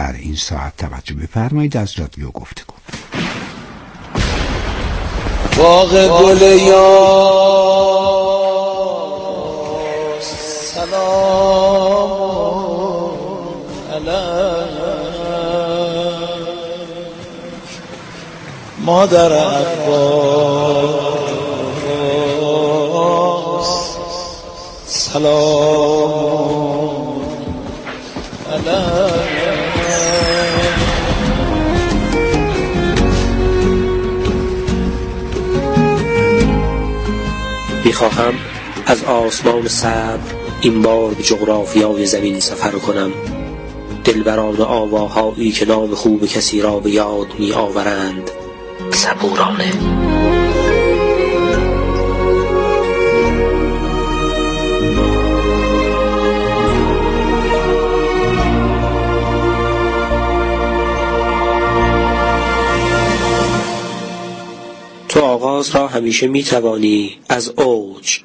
در این ساعت توجه بفرمایید از رادیو گفتگو. باغ گل یا سلام علیک مادر عباس سلام علیک. میخواهم از آسمان صبر این بار به جغرافیای زمین سفر کنم. دلبران آواهایی که نام خوب کسی را به یاد می آورند صبورانه. تو آغاز را همیشه می توانی از اوج